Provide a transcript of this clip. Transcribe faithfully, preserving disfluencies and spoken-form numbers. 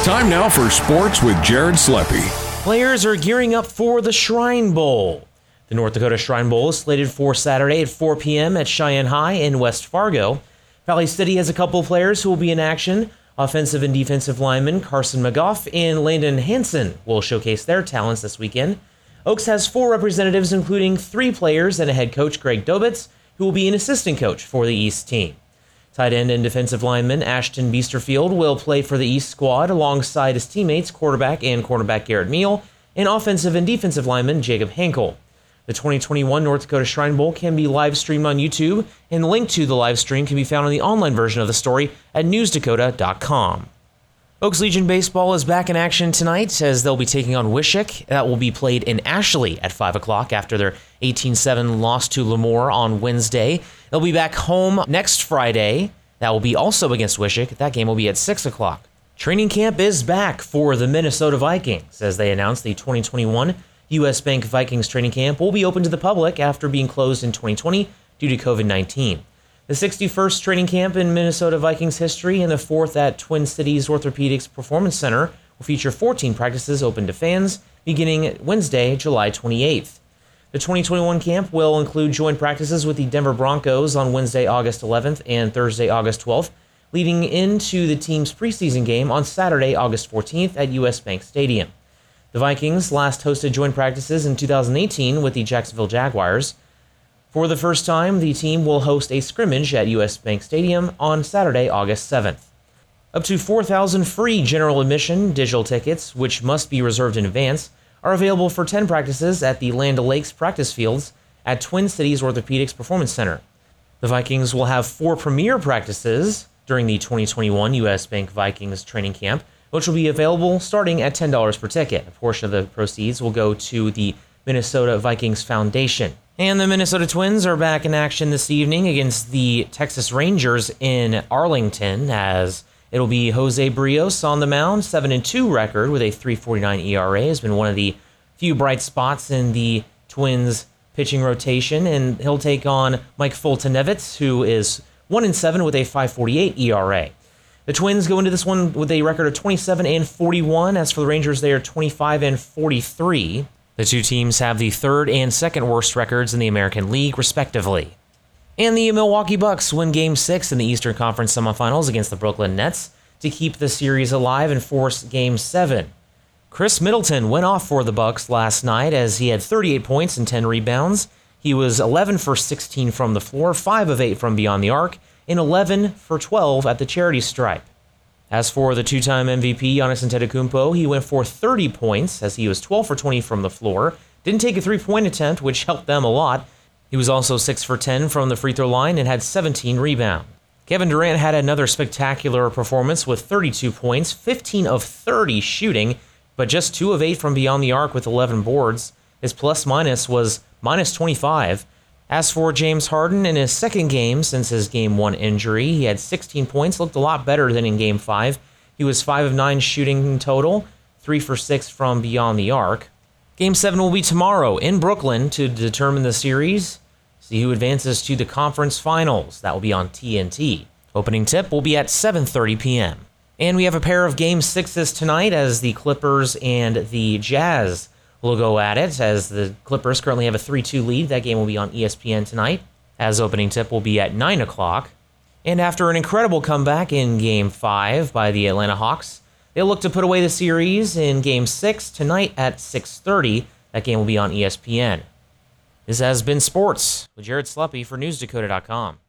Time now for sports with Jared Sleppy. Players are gearing up for the Shrine Bowl. The North Dakota Shrine Bowl is slated for Saturday at four p.m. at Cheyenne High in West Fargo. Valley City has a couple of players who will be in action. Offensive and defensive lineman Carson McGough and Landon Hansen will showcase their talents this weekend. Oaks has four representatives, including three players and a head coach, Greg Dobitz, who will be an assistant coach for the East team. Tight end and defensive lineman Ashton Beasterfield will play for the East squad alongside his teammates, quarterback and cornerback Garrett Meal, and offensive and defensive lineman Jacob Hankel. The twenty twenty-one North Dakota Shrine Bowl can be live streamed on YouTube, and the link to the live stream can be found on the online version of the story at news dakota dot com. Oaks Legion Baseball is back in action tonight as they'll be taking on Wishick. That will be played in Ashley at five o'clock after their eighteen seven loss to Lemoore on Wednesday. They'll be back home next Friday. That will be also against Wishick. That game will be at six o'clock. Training camp is back for the Minnesota Vikings as they announced the twenty twenty-one U S Bank Vikings training camp will be open to the public after being closed in twenty twenty due to covid nineteen. The sixty-first training camp in Minnesota Vikings history and the fourth at Twin Cities Orthopedics Performance Center will feature fourteen practices open to fans beginning Wednesday, July twenty-eighth. The twenty twenty-one camp will include joint practices with the Denver Broncos on Wednesday, August eleventh and Thursday, August twelfth, leading into the team's preseason game on Saturday, August fourteenth at U S Bank Stadium. The Vikings last hosted joint practices in two thousand eighteen with the Jacksonville Jaguars. For the first time, the team will host a scrimmage at U S Bank Stadium on Saturday, August seventh. Up to four thousand free general admission digital tickets, which must be reserved in advance, are available for ten practices at the Land O'Lakes practice fields at Twin Cities Orthopedics Performance Center. The Vikings will have four premier practices during the twenty twenty-one U S Bank Vikings training camp, which will be available starting at ten dollars per ticket. A portion of the proceeds will go to the Minnesota Vikings Foundation. And the Minnesota Twins are back in action this evening against the Texas Rangers in Arlington, as it'll be Jose Brios on the mound. seven and two record with a three forty-nine E R A has been one of the few bright spots in the Twins pitching rotation, and he'll take on Mike Foltynewicz, who is one and seven with a five forty-eight E R A. The Twins go into this one with a record of twenty-seven and forty-one. As for the Rangers, they are twenty-five and forty-three. The two teams have the third and second worst records in the American League, respectively. And the Milwaukee Bucks win Game six in the Eastern Conference semifinals against the Brooklyn Nets to keep the series alive and force Game seven. Chris Middleton went off for the Bucks last night as he had thirty-eight points and ten rebounds. He was eleven for sixteen from the floor, five of eight from beyond the arc, and eleven for twelve at the charity stripe. As for the two-time M V P, Giannis Antetokounmpo, he went for thirty points as he was twelve for twenty from the floor. Didn't take a three-point attempt, which helped them a lot. He was also six for ten from the free throw line and had seventeen rebounds. Kevin Durant had another spectacular performance with thirty-two points, fifteen of thirty shooting, but just two of eight from beyond the arc with eleven boards. His plus-minus was minus twenty-five. As for James Harden, in his second game since his Game one injury, he had sixteen points, looked a lot better than in Game five. He was five of nine shooting in total, three for six from beyond the arc. Game seven will be tomorrow in Brooklyn to determine the series, see who advances to the conference finals. That will be on T N T. Opening tip will be at seven thirty p.m. And we have a pair of Game sixes tonight as the Clippers and the Jazz will go at it, as the Clippers currently have a three two lead. That game will be on E S P N tonight, as opening tip will be at nine o'clock. And after an incredible comeback in Game five by the Atlanta Hawks, they'll look to put away the series in Game six tonight at six thirty. That game will be on E S P N. This has been Sports with Jared Sleppy for news dakota dot com.